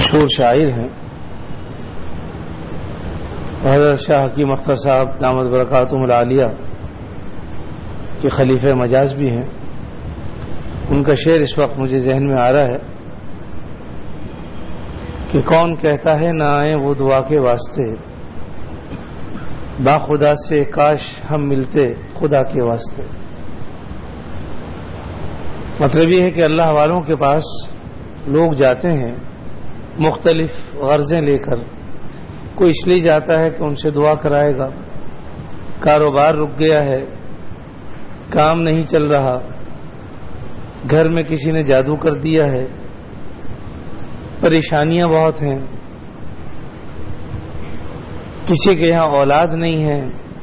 مشہور شاعر ہیں، حضرت شاہ حکیم اختر صاحب دامت برکاتہم العالیہ کے خلیفہ مجاز بھی ہیں. ان کا شعر اس وقت مجھے ذہن میں آ رہا ہے کہ کون کہتا ہے نہ آئیں وہ دعا کے واسطے، با خدا سے کاش ہم ملتے خدا کے واسطے. مطلب یہ ہے کہ اللہ والوں کے پاس لوگ جاتے ہیں مختلف غرضیں لے کر. کوئی اس لیے جاتا ہے کہ ان سے دعا کرائے گا، کاروبار رک گیا ہے، کام نہیں چل رہا، گھر میں کسی نے جادو کر دیا ہے، پریشانیاں بہت ہیں، کسی کے یہاں اولاد نہیں ہے.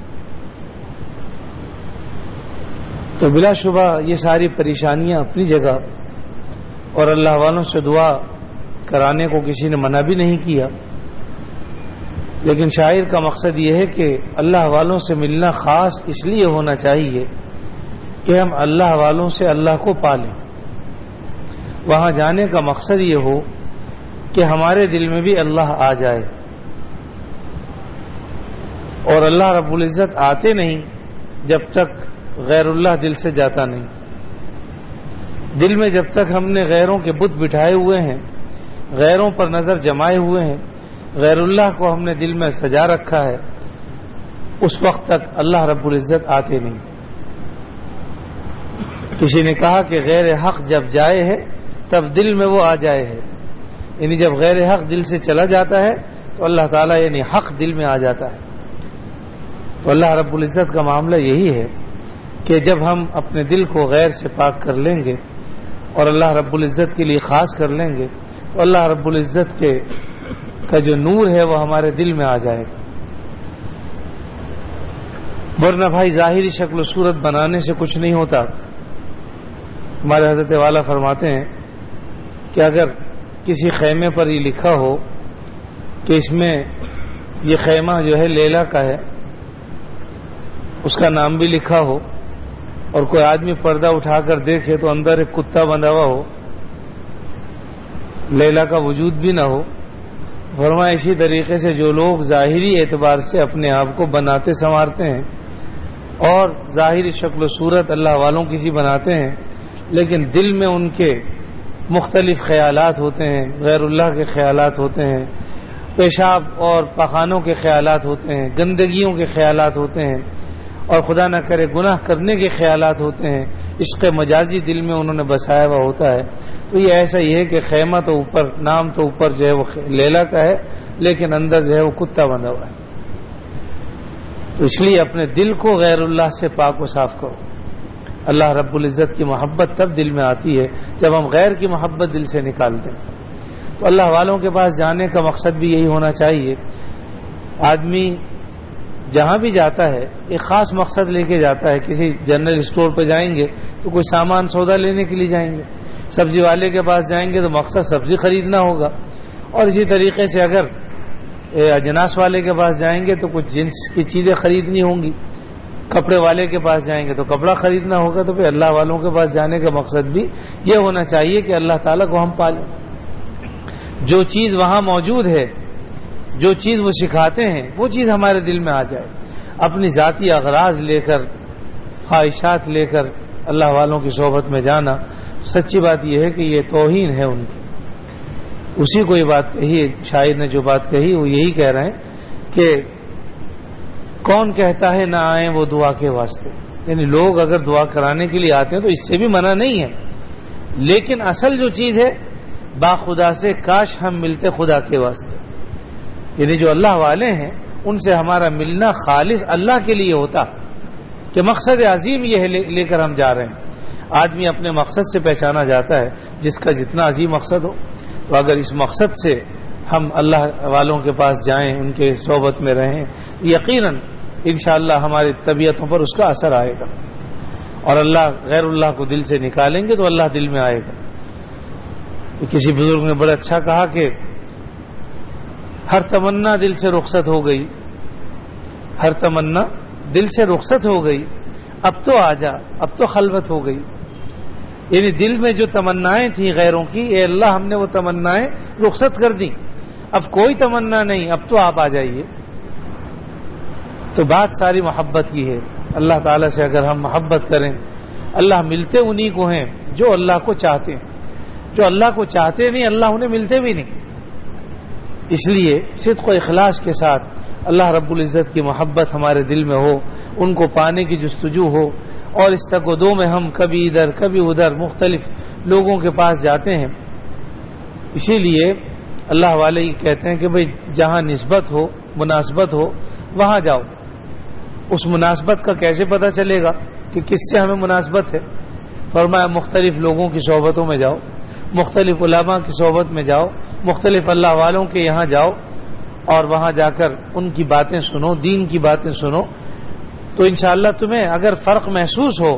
تو بلا شبہ یہ ساری پریشانیاں اپنی جگہ، اور اللہ والوں سے دعا کرانے کو کسی نے منع بھی نہیں کیا. لیکن شاعر کا مقصد یہ ہے کہ اللہ والوں سے ملنا خاص اس لیے ہونا چاہیے کہ ہم اللہ والوں سے اللہ کو پالیں. وہاں جانے کا مقصد یہ ہو کہ ہمارے دل میں بھی اللہ آ جائے. اور اللہ رب العزت آتے نہیں جب تک غیر اللہ دل سے جاتا نہیں. دل میں جب تک ہم نے غیروں کے بت بٹھائے ہوئے ہیں، غیروں پر نظر جمائے ہوئے ہیں، غیر اللہ کو ہم نے دل میں سجا رکھا ہے، اس وقت تک اللہ رب العزت آتے نہیں. کسی نے کہا کہ غیر حق جب جائے ہے تب دل میں وہ آ جائے ہے. یعنی جب غیر حق دل سے چلا جاتا ہے تو اللہ تعالیٰ یعنی حق دل میں آ جاتا ہے. تو اللہ رب العزت کا معاملہ یہی ہے کہ جب ہم اپنے دل کو غیر سے پاک کر لیں گے اور اللہ رب العزت کے لیے خاص کر لیں گے تو اللہ رب العزت کا جو نور ہے وہ ہمارے دل میں آ جائے گا. ورنہ بھائی ظاہری شکل و صورت بنانے سے کچھ نہیں ہوتا. ہمارے حضرت والا فرماتے ہیں کہ اگر کسی خیمے پر یہ لکھا ہو کہ اس میں یہ خیمہ جو ہے لیلا کا ہے، اس کا نام بھی لکھا ہو، اور کوئی آدمی پردہ اٹھا کر دیکھے تو اندر ایک کتا بندھا ہوا ہو، لیلا کا وجود بھی نہ ہو، فرمایا اسی طریقے سے جو لوگ ظاہری اعتبار سے اپنے آپ کو بناتے سنوارتے ہیں اور ظاہری شکل و صورت اللہ والوں کی سی بناتے ہیں، لیکن دل میں ان کے مختلف خیالات ہوتے ہیں، غیر اللہ کے خیالات ہوتے ہیں، پیشاب اور پخانوں کے خیالات ہوتے ہیں، گندگیوں کے خیالات ہوتے ہیں، اور خدا نہ کرے گناہ کرنے کے خیالات ہوتے ہیں، عشق مجازی دل میں انہوں نے بسایا ہوا ہوتا ہے. تو یہ ایسا ہی ہے کہ خیمہ تو اوپر، نام تو اوپر جو ہے وہ لیلا کا ہے، لیکن اندر جو ہے وہ کتا بندھا ہوا ہے. تو اس لیے اپنے دل کو غیر اللہ سے پاک و صاف کرو. اللہ رب العزت کی محبت تب دل میں آتی ہے جب ہم غیر کی محبت دل سے نکال دیں. تو اللہ والوں کے پاس جانے کا مقصد بھی یہی ہونا چاہیے. آدمی جہاں بھی جاتا ہے ایک خاص مقصد لے کے جاتا ہے. کسی جنرل اسٹور پہ جائیں گے تو کوئی سامان سودا لینے کے لیے جائیں گے، سبزی والے کے پاس جائیں گے تو مقصد سبزی خریدنا ہوگا، اور اسی طریقے سے اگر اجناس والے کے پاس جائیں گے تو کچھ جنس کی چیزیں خریدنی ہوں گی، کپڑے والے کے پاس جائیں گے تو کپڑا خریدنا ہوگا. تو پھر اللہ والوں کے پاس جانے کا مقصد بھی یہ ہونا چاہیے کہ اللہ تعالیٰ کو ہم پالیں. جو چیز وہاں موجود ہے، جو چیز وہ سکھاتے ہیں، وہ چیز ہمارے دل میں آ جائے. اپنی ذاتی اغراض لے کر، خواہشات لے کر اللہ والوں کی صحبت میں جانا، سچی بات یہ ہے کہ یہ توہین ہے ان کی. اسی کو یہ بات کہی، شاعر نے جو بات کہی وہ یہی کہہ رہے ہیں کہ کون کہتا ہے نہ آئیں وہ دعا کے واسطے. یعنی لوگ اگر دعا کرانے کے لیے آتے ہیں تو اس سے بھی منع نہیں ہے، لیکن اصل جو چیز ہے با خدا سے کاش ہم ملتے خدا کے واسطے. یعنی جو اللہ والے ہیں ان سے ہمارا ملنا خالص اللہ کے لیے ہوتا کہ مقصد عظیم یہ ہے لے کر ہم جا رہے ہیں. آدمی اپنے مقصد سے پہچانا جاتا ہے جس کا جتنا عظیم مقصد ہو. تو اگر اس مقصد سے ہم اللہ والوں کے پاس جائیں، ان کے صحبت میں رہیں، یقیناً انشاءاللہ ہماری طبیعتوں پر اس کا اثر آئے گا. اور اللہ غیر اللہ کو دل سے نکالیں گے تو اللہ دل میں آئے گا. کسی بزرگ نے بڑا اچھا کہا کہ ہر تمنا دل سے رخصت ہو گئی، ہر تمنا دل سے رخصت ہو گئی، اب تو آ جا، اب تو خلوت ہو گئی. یعنی دل میں جو تمنائیں تھیں غیروں کی، اے اللہ ہم نے وہ تمنائیں رخصت کر دی، اب کوئی تمنا نہیں، اب تو آپ آ جائیے۔ تو بات ساری محبت کی ہے۔ اللہ تعالیٰ سے اگر ہم محبت کریں، اللہ ملتے انہی کو ہیں جو اللہ کو چاہتے ہیں، جو اللہ کو چاہتے نہیں اللہ انہیں ملتے بھی نہیں۔ اس لیے صدق و اخلاص کے ساتھ اللہ رب العزت کی محبت ہمارے دل میں ہو، ان کو پانے کی جستجو ہو، اور اس تک و دو میں ہم کبھی ادھر کبھی ادھر مختلف لوگوں کے پاس جاتے ہیں۔ اسی لیے اللہ والے کہتے ہیں کہ بھئی جہاں نسبت ہو، مناسبت ہو، وہاں جاؤ۔ اس مناسبت کا کیسے پتہ چلے گا کہ کس سے ہمیں مناسبت ہے؟ فرمایا مختلف لوگوں کی صحبتوں میں جاؤ، مختلف علماء کی صحبت میں جاؤ، مختلف اللہ والوں کے یہاں جاؤ، اور وہاں جا کر ان کی باتیں سنو، دین کی باتیں سنو، تو انشاءاللہ تمہیں اگر فرق محسوس ہو،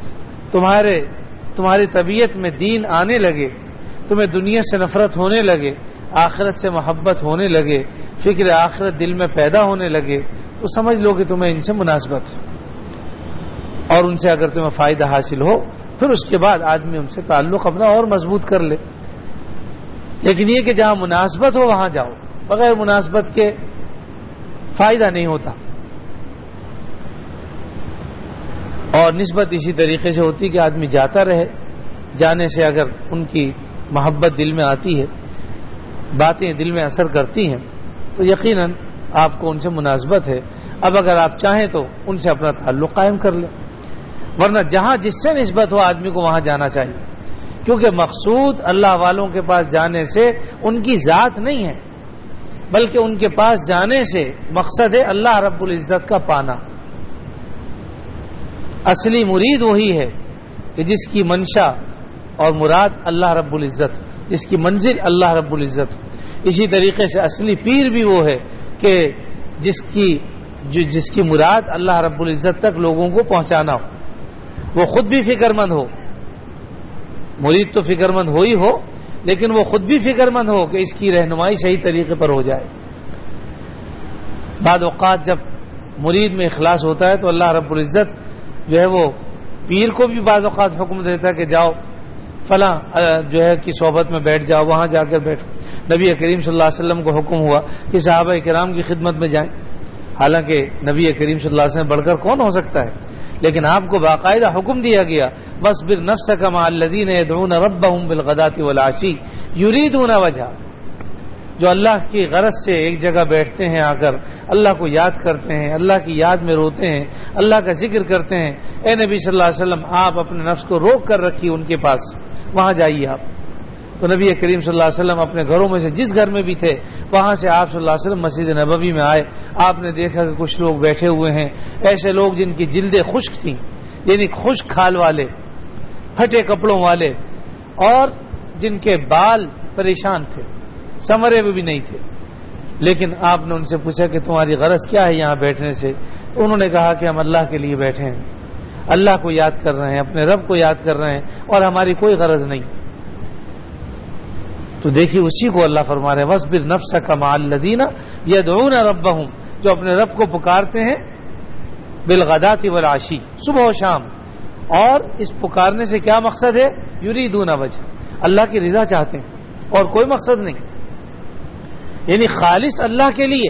تمہاری طبیعت میں دین آنے لگے، تمہیں دنیا سے نفرت ہونے لگے، آخرت سے محبت ہونے لگے، فکر آخرت دل میں پیدا ہونے لگے، تو سمجھ لو کہ تمہیں ان سے مناسبت ہے، اور ان سے اگر تمہیں فائدہ حاصل ہو پھر اس کے بعد آدمی ان سے تعلق اپنا اور مضبوط کر لے۔ لیکن یہ کہ جہاں مناسبت ہو وہاں جاؤ، بغیر مناسبت کے فائدہ نہیں ہوتا۔ اور نسبت اسی طریقے سے ہوتی کہ آدمی جاتا رہے، جانے سے اگر ان کی محبت دل میں آتی ہے، باتیں دل میں اثر کرتی ہیں، تو یقیناً آپ کو ان سے مناسبت ہے۔ اب اگر آپ چاہیں تو ان سے اپنا تعلق قائم کر لیں، ورنہ جہاں جس سے نسبت ہو آدمی کو وہاں جانا چاہیے، کیونکہ مقصود اللہ والوں کے پاس جانے سے ان کی ذات نہیں ہے، بلکہ ان کے پاس جانے سے مقصد ہے اللہ رب العزت کا پانا۔ اصلی مرید وہی ہے کہ جس کی منشا اور مراد اللہ رب العزت، جس کی منزل اللہ رب العزت۔ اسی طریقے سے اصلی پیر بھی وہ ہے کہ جس کی مراد اللہ رب العزت تک لوگوں کو پہنچانا ہو، وہ خود بھی فکر مند ہو۔ مرید تو فکر مند ہو ہی ہو، لیکن وہ خود بھی فکر مند ہو کہ اس کی رہنمائی صحیح طریقے پر ہو جائے۔ بعض اوقات جب مرید میں اخلاص ہوتا ہے تو اللہ رب العزت جو ہے وہ پیر کو بھی بعض اوقات حکم دیتا ہے کہ جاؤ فلاں جو ہے کی صحبت میں بیٹھ جاؤ، وہاں جا کر بیٹھو۔ نبی کریم صلی اللہ علیہ وسلم کو حکم ہوا کہ صحابہ کرام کی خدمت میں جائیں، حالانکہ نبی کریم صلی اللہ علیہ وسلم بڑھ کر کون ہو سکتا ہے، لیکن آپ کو باقاعدہ حکم دیا گیا وَاصْبِرْ نَفْسَكَ مَعَ الَّذِينَ يَدْعُونَ رَبَّهُمْ بِالْغَدَاةِ وَالْعَشِيِّ يُرِيدُونَ وَجْهَهُ، جو اللہ کی غرض سے ایک جگہ بیٹھتے ہیں، آ کر اللہ کو یاد کرتے ہیں، اللہ کی یاد میں روتے ہیں، اللہ کا ذکر کرتے ہیں۔ اے نبی صلی اللہ علیہ وسلم آپ اپنے نفس کو روک کر رکھیے ان کے پاس، وہاں جائیے آپ۔ تو نبی کریم صلی اللہ علیہ وسلم اپنے گھروں میں سے جس گھر میں بھی تھے وہاں سے آپ صلی اللہ علیہ وسلم مسجد نبوی میں آئے۔ آپ نے دیکھا کہ کچھ لوگ بیٹھے ہوئے ہیں، ایسے لوگ جن کی جلدیں خشک تھیں، یعنی خشک کھال والے، پھٹے کپڑوں والے، اور جن کے بال پریشان تھے، سنورے بھی نہیں تھے۔ لیکن آپ نے ان سے پوچھا کہ تمہاری غرض کیا ہے یہاں بیٹھنے سے؟ تو انہوں نے کہا کہ ہم اللہ کے لیے بیٹھے ہیں، اللہ کو یاد کر رہے ہیں، اپنے رب کو یاد کر رہے ہیں، اور ہماری کوئی غرض نہیں۔ تو دیکھیے اسی کو اللہ فرما رہے ہیں وَاصْبِرْ نَفْسَكَ مَعَ الَّذِينَ يَدْعُونَ رَبَّهُمْ، جو اپنے رب کو پکارتے ہیں بالغداۃ والعشی، صبح و شام۔ اور اس پکارنے سے کیا مقصد ہے؟ یریدون وجہ، اللہ کی رضا چاہتے ہیں، اور کوئی مقصد نہیں، یعنی خالص اللہ کے لیے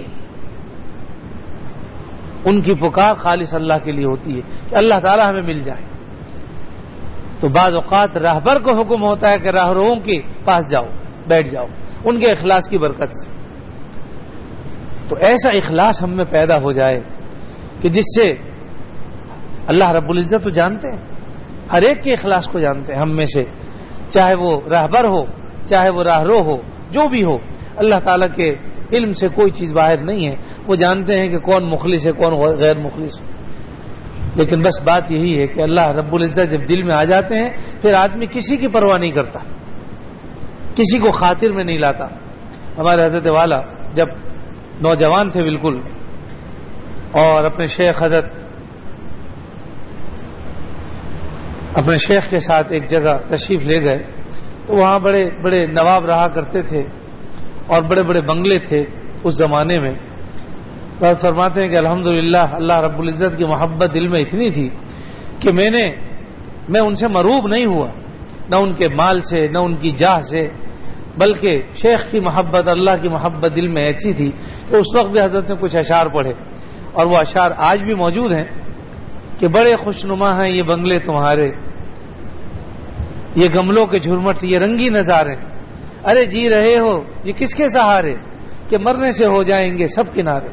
ان کی پکار خالص اللہ کے لیے ہوتی ہے کہ اللہ تعالی ہمیں مل جائے۔ تو بعض اوقات راہبر کو حکم ہوتا ہے کہ راہرووں کے پاس جاؤ، بیٹھ جاؤ، ان کے اخلاص کی برکت سے۔ تو ایسا اخلاص ہم میں پیدا ہو جائے کہ جس سے اللہ رب العزت تو جانتے ہیں، ہر ایک کے اخلاص کو جانتے ہیں ہم میں سے، چاہے وہ راہبر ہو چاہے وہ راہرو ہو، جو بھی ہو، اللہ تعالیٰ کے علم سے کوئی چیز باہر نہیں ہے، وہ جانتے ہیں کہ کون مخلص ہے کون غیر مخلص ہے۔ لیکن بس بات یہی ہے کہ اللہ رب العزت جب دل میں آ جاتے ہیں پھر آدمی کسی کی پرواہ نہیں کرتا، کسی کو خاطر میں نہیں لاتا۔ ہمارے حضرت والا جب نوجوان تھے بالکل، اور اپنے شیخ کے ساتھ ایک جگہ تشریف لے گئے، تو وہاں بڑے بڑے نواب رہا کرتے تھے اور بڑے بڑے بنگلے تھے اس زمانے میں۔ تو فرماتے ہیں کہ الحمدللہ اللہ رب العزت کی محبت دل میں اتنی تھی کہ میں ان سے مروب نہیں ہوا، نہ ان کے مال سے، نہ ان کی جاہ سے، بلکہ شیخ کی محبت، اللہ کی محبت دل میں ایسی تھی کہ اس وقت بھی حضرت نے کچھ اشعار پڑھے، اور وہ اشعار آج بھی موجود ہیں کہ بڑے خوشنما ہیں یہ بنگلے تمہارے، یہ گملوں کے جھرمٹ، یہ رنگی نظارے، ارے جی رہے ہو یہ کس کے سہارے کہ مرنے سے ہو جائیں گے سب کنارے،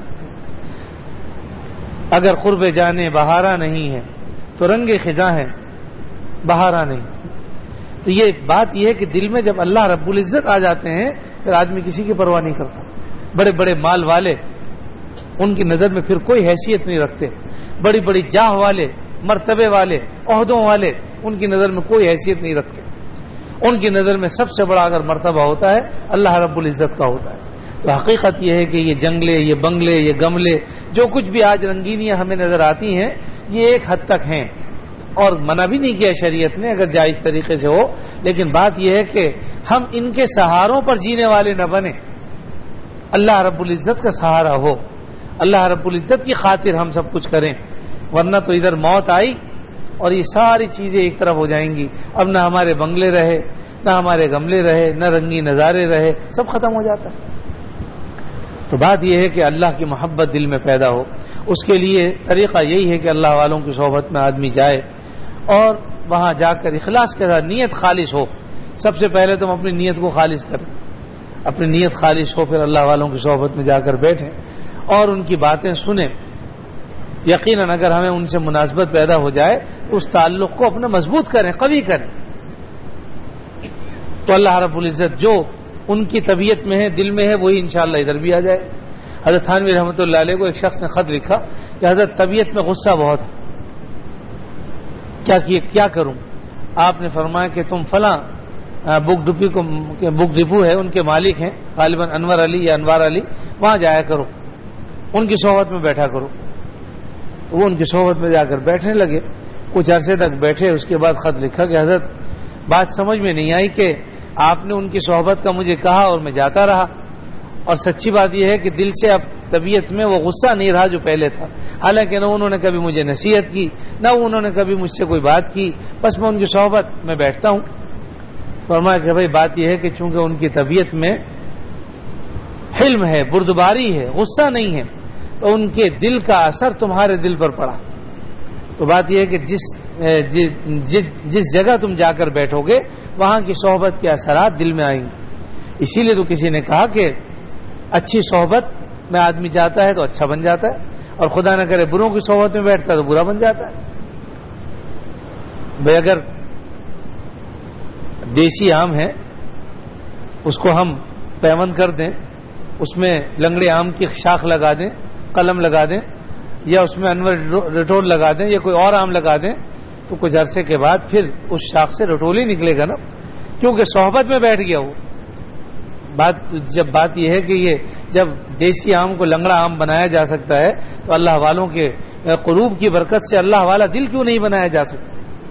اگر قرب جانے بہارا نہیں ہے تو رنگ خزاں ہے بہارا نہیں۔ تو یہ بات یہ ہے کہ دل میں جب اللہ رب العزت آ جاتے ہیں پھر آدمی کسی کی پرواہ نہیں کرتا۔ بڑے بڑے مال والے ان کی نظر میں پھر کوئی حیثیت نہیں رکھتے، بڑی بڑی جاہ والے، مرتبے والے، عہدوں والے ان کی نظر میں کوئی حیثیت نہیں رکھتے۔ ان کی نظر میں سب سے بڑا اگر مرتبہ ہوتا ہے اللہ رب العزت کا ہوتا ہے۔ تو حقیقت یہ ہے کہ یہ جنگلے، یہ بنگلے، یہ گملے، جو کچھ بھی آج رنگینیاں ہمیں نظر آتی ہیں یہ ایک حد تک ہیں، اور منع بھی نہیں کیا شریعت نے اگر جائز طریقے سے ہو، لیکن بات یہ ہے کہ ہم ان کے سہاروں پر جینے والے نہ بنیں، اللہ رب العزت کا سہارا ہو، اللہ رب العزت کی خاطر ہم سب کچھ کریں، ورنہ تو ادھر موت آئی اور یہ ساری چیزیں ایک طرف ہو جائیں گی، اب نہ ہمارے بنگلے رہے، نہ ہمارے گملے رہے، نہ رنگی نظارے رہے، سب ختم ہو جاتا ہے۔ تو بات یہ ہے کہ اللہ کی محبت دل میں پیدا ہو، اس کے لیے طریقہ یہی ہے کہ اللہ والوں کی صحبت میں آدمی جائے اور وہاں جا کر اخلاص کے ساتھ نیت خالص ہو۔ سب سے پہلے تو ہم اپنی نیت کو خالص کریں، اپنی نیت خالص ہو، پھر اللہ والوں کی صحبت میں جا کر بیٹھیں اور ان کی باتیں سنیں۔ یقیناً اگر ہمیں ان سے مناسبت پیدا ہو جائے تو اس تعلق کو اپنا مضبوط کریں، قوی کریں، تو اللہ رب العزت جو ان کی طبیعت میں ہے، دل میں ہے، وہی انشاءاللہ ادھر بھی آ جائے۔ حضرت تھانوی رحمۃ اللہ علیہ کو ایک شخص نے خط لکھا کہ حضرت طبیعت میں غصہ بہت، کیا کروں؟ آپ نے فرمایا کہ تم فلاں بک ڈپو ہے، ان کے مالک ہیں غالباً انور علی یا انوار علی، وہاں جایا کرو، ان کی صحبت میں بیٹھا کرو۔ وہ ان کی صحبت میں جا کر بیٹھنے لگے، کچھ عرصے تک بیٹھے، اس کے بعد خط لکھا کہ حضرت بات سمجھ میں نہیں آئی کہ آپ نے ان کی صحبت کا مجھے کہا اور میں جاتا رہا، اور سچی بات یہ ہے کہ دل سے اب طبیعت میں وہ غصہ نہیں رہا جو پہلے تھا، حالانکہ نہ انہوں نے کبھی مجھے نصیحت کی، نہ انہوں نے کبھی مجھ سے کوئی بات کی، بس میں ان کی صحبت میں بیٹھتا ہوں۔ فرمایا کہ بھائی بات یہ ہے کہ چونکہ ان کی طبیعت میں حلم ہے، بردباری ہے، غصہ نہیں ہے، تو ان کے دل کا اثر تمہارے دل پر پڑا۔ تو بات یہ ہے کہ جس جگہ تم جا کر بیٹھو گے وہاں کی صحبت کے اثرات دل میں آئیں گے۔ اسی لیے تو کسی نے کہا کہ اچھی صحبت میں آدمی جاتا ہے تو اچھا بن جاتا ہے، اور خدا نہ کرے بروں کی صحبت میں بیٹھتا ہے تو برا بن جاتا ہے۔ بھائی اگر دیسی آم ہے اس کو ہم پیوند کر دیں، اس میں لنگڑے آم کی شاخ لگا دیں، قلم لگا دیں، یا اس میں انور رٹول لگا دیں، یا کوئی اور آم لگا دیں، تو کچھ عرصے کے بعد پھر اس شاخ سے رٹول ہی نکلے گا نا، کیونکہ صحبت میں بیٹھ گیا وہ۔ بات یہ ہے کہ یہ جب دیسی آم کو لنگڑا آم بنایا جا سکتا ہے تو اللہ والوں کے قلوب کی برکت سے اللہ والا دل کیوں نہیں بنایا جا سکتا؟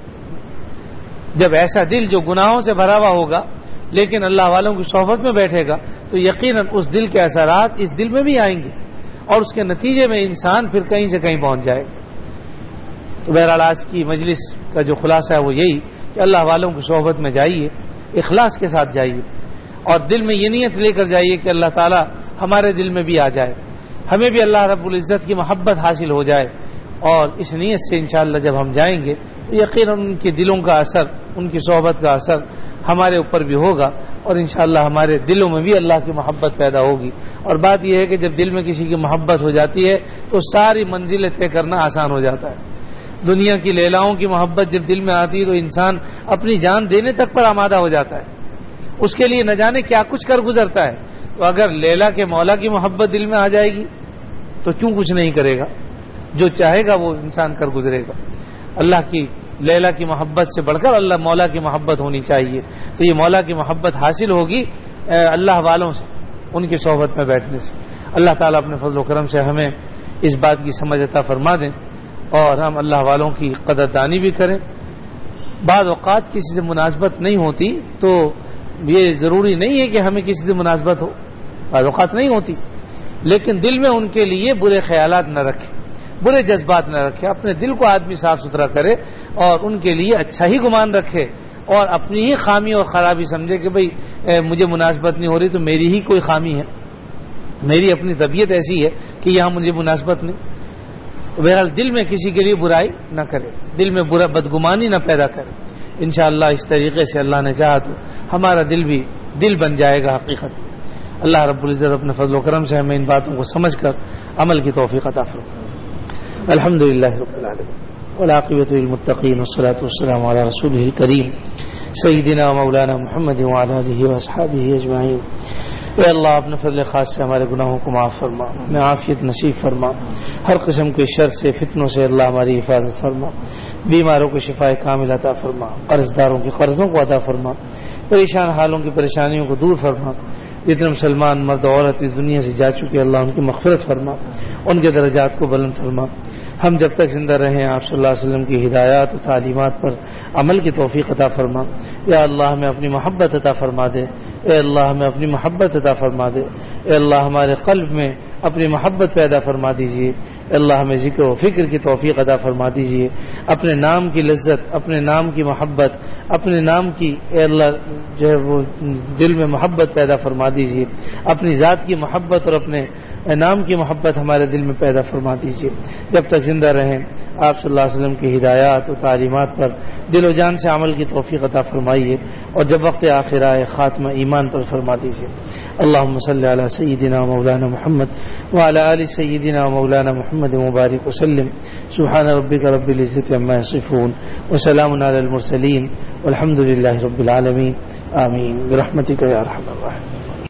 جب ایسا دل جو گناہوں سے بھرا ہوا ہوگا لیکن اللہ والوں کی صحبت میں بیٹھے گا تو یقیناً اس دل کے اثرات اس دل میں بھی آئیں گے، اور اس کے نتیجے میں انسان پھر کہیں سے کہیں پہنچ جائے گا۔ تو بہرحال آج کی مجلس کا جو خلاصہ ہے وہ یہی کہ اللہ والوں کی صحبت میں جائیے، اخلاص کے ساتھ جائیے، اور دل میں یہ نیت لے کر جائیے کہ اللہ تعالیٰ ہمارے دل میں بھی آ جائے، ہمیں بھی اللہ رب العزت کی محبت حاصل ہو جائے، اور اس نیت سے انشاءاللہ جب ہم جائیں گے تو یقیناً ان کے دلوں کا اثر، ان کی صحبت کا اثر ہمارے اوپر بھی ہوگا، اور انشاءاللہ ہمارے دلوں میں بھی اللہ کی محبت پیدا ہوگی۔ اور بات یہ ہے کہ جب دل میں کسی کی محبت ہو جاتی ہے تو ساری منزلیں طے کرنا آسان ہو جاتا ہے۔ دنیا کی لیلاؤں کی محبت جب دل میں آتی ہے تو انسان اپنی جان دینے تک پر آمادہ ہو جاتا ہے، اس کے لیے نہ جانے کیا کچھ کر گزرتا ہے۔ تو اگر لیلا کے مولا کی محبت دل میں آ جائے گی تو کیوں کچھ نہیں کرے گا، جو چاہے گا وہ انسان کر گزرے گا۔ اللہ کی لیلا کی محبت سے بڑھ کر اللہ مولا کی محبت ہونی چاہیے، تو یہ مولا کی محبت حاصل ہوگی اللہ والوں سے، ان کی صحبت میں بیٹھنے سے۔ اللہ تعالیٰ اپنے فضل و کرم سے ہمیں اس بات کی سمجھ عطا فرما دیں اور ہم اللہ والوں کی قدردانی بھی کریں۔ بعض اوقات کسی سے مناسبت نہیں ہوتی تو یہ ضروری نہیں ہے کہ ہمیں کسی سے مناسبت ہو، بعض اوقات نہیں ہوتی، لیکن دل میں ان کے لیے برے خیالات نہ رکھیں، برے جذبات نہ رکھے، اپنے دل کو آدمی صاف ستھرا کرے اور ان کے لیے اچھا ہی گمان رکھے، اور اپنی ہی خامی اور خرابی سمجھے کہ بھئی مجھے مناسبت نہیں ہو رہی تو میری ہی کوئی خامی ہے، میری اپنی طبیعت ایسی ہے کہ یہاں مجھے مناسبت نہیں. بہرحال دل میں کسی کے لیے برائی نہ کرے، دل میں بدگمانی نہ پیدا کرے. انشاءاللہ اس طریقے سے اللہ نے چاہا تو ہمارا دل بھی دل بن جائے گا حقیقت. اللہ رب العزت اپنے فضل و کرم سے ہمیں ان باتوں کو سمجھ کر عمل کی توفیق عطا فرمائے. الحمدللہ رب العالمین والعاقبۃ للمتقین والصلاۃ والسلام علی رسولہ الکریم سیدنا مولانا محمد وعلی آلہ واصحابہ اجمعین. اے اللہ اپنے فضل خاص سے ہمارے گناہوں کو معاف فرما، ہمیں عافیت نصیب فرما، ہر قسم کے شر سے فتنوں سے اللہ ہماری حفاظت فرما، بیماروں کو شفا کامل عطا فرما، قرض داروں کے قرضوں کو عطا فرما، پریشان حالوں کی پریشانیوں کو دور فرما. جتنے مسلمان مرد و عورت اس دنیا سے جا چکے اللہ ان کی مغفرت فرما، ان کے درجات کو بلند فرما. ہم جب تک زندہ رہیں آپ صلی اللہ علیہ وسلم کی ہدایات و تعلیمات پر عمل کی توفیق عطا فرما. یا اللہ ہمیں اپنی محبت عطا فرما دے، اے اللہ ہمیں اپنی محبت عطا فرما دے، اے اللہ ہمارے قلب میں اپنی محبت پیدا فرما دیجیے. اے اللہ ہمیں ذکر و فکر کی توفیق عطا فرما دیجیے. اپنے نام کی لذت، اپنے نام کی محبت، اپنے نام کی اے اللہ جو ہے وہ دل میں محبت پیدا فرما دیجیے. اپنی ذات کی محبت اور اپنے نام کی محبت ہمارے دل میں پیدا فرما دیجیے. جب تک زندہ رہیں آپ صلی اللہ علیہ وسلم کی ہدایات و تعلیمات پر دل و جان سے عمل کی توفیق عطا فرمائیے، اور جب وقت آخر آئے خاتمہ ایمان پر فرما دیجیے. اللہم صلی علی سیدنا مولانا محمد وعلی آل سیدنا مولانا محمد مبارک وسلم. سبحان ربک رب العزت عما یصفون وسلام علی المرسلین والحمد للہ رب العالمین. آمین برحمتک یا ارحم الراحمین.